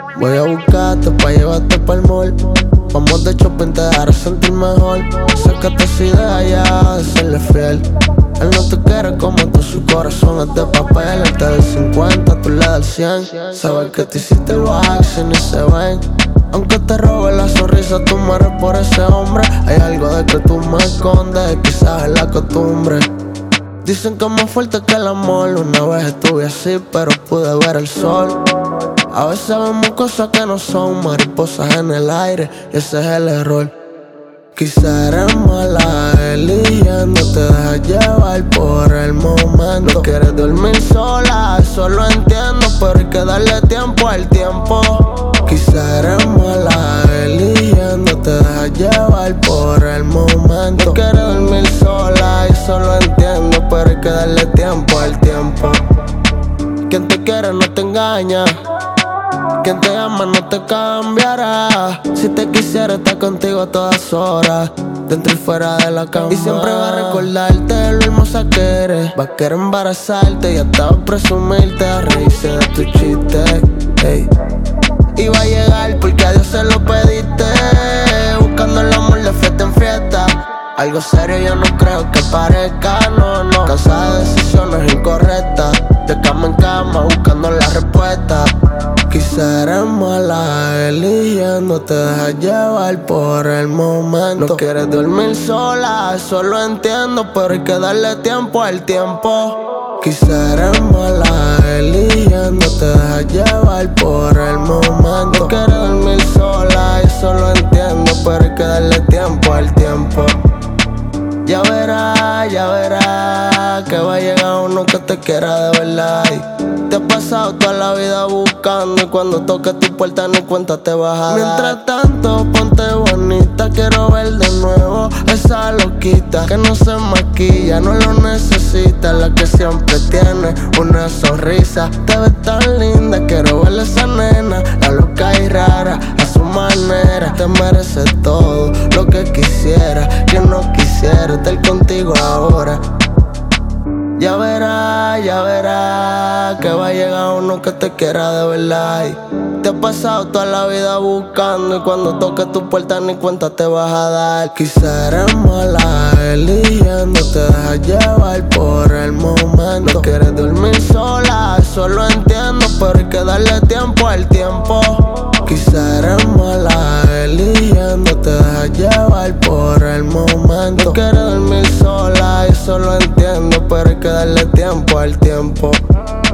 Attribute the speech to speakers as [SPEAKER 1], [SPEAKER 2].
[SPEAKER 1] Voy a buscarte pa' llevarte pa'l mall. Vamos de shopping, te daré sentir mejor. Sácate esa idea ya de serle fiel. Él no te quiere como tú, su corazón es de papel. Él te da el 50, tú le das el 100. Sabes que te hiciste el wax y ni se ven. Aunque te robe la sonrisa, tú mueres por ese hombre. Hay algo de que tú me escondes, quizás es la costumbre. Dicen que es más fuerte que el amor. Una vez estuve así, pero pude ver el sol. A veces vemos cosas que no son, mariposas en el aire, y ese es el error. Quizá eres mala eligiendo, te dejas llevar por el momento. No quieres dormir sola, eso lo entiendo, pero hay que darle tiempo al tiempo. Quizá eres mala eligiendo, te dejas llevar por el momento. No quieres dormir sola, eso lo entiendo, pero hay que darle tiempo al tiempo. Quien te quiere no te engaña, quien te ama no te cambiará. Si te quisiera estar contigo a todas horas, dentro y fuera de la cama. Y siempre va a recordarte lo hermosa que eres. Va a querer embarazarte y hasta presumirte, a reírse de tu chiste, hey. Y va a llegar porque a Dios se lo pediste, buscando el amor de fiesta en fiesta. Algo serio yo no creo que parezca, no. Cansada de decisiones incorrectas, de cama en cama buscando la respuesta. Quizá eres mala eligiendo, te dejas llevar por el momento. No quieres dormir sola, eso lo entiendo, pero hay que darle tiempo al tiempo. Quizá eres mala eligiendo, te dejas llevar por el momento. No quieres dormir sola, eso lo entiendo, pero hay que darle tiempo al tiempo. Ya verás que va a llegar uno que te quiera de verdad. Te has pasado toda la vida buscando y cuando toque tu puerta ni cuenta te vas a dar. Mientras tanto ponte bonita, quiero ver de nuevo esa loquita que no se maquilla, no lo necesita, la que siempre tiene una sonrisa. Te ves tan linda, quiero ver esa nena, la loca y rara a su manera. Te mereces todo lo que quisiera, yo no quisiera estar contigo ahora. Ya verás que va a llegar uno que te quiera de verdad. Te has pasado toda la vida buscando y cuando toque tu puerta ni cuenta te vas a dar. Quizá eres mala eligiendo, te dejas llevar por el momento. No quieres dormir sola, eso lo entiendo, pero hay que darle tiempo al tiempo. Quizá eres mala eligiendo, te dejas llevar por el momento. No quieres dormir sola, eso lo entiendo, pero hay que darle tiempo al tiempo.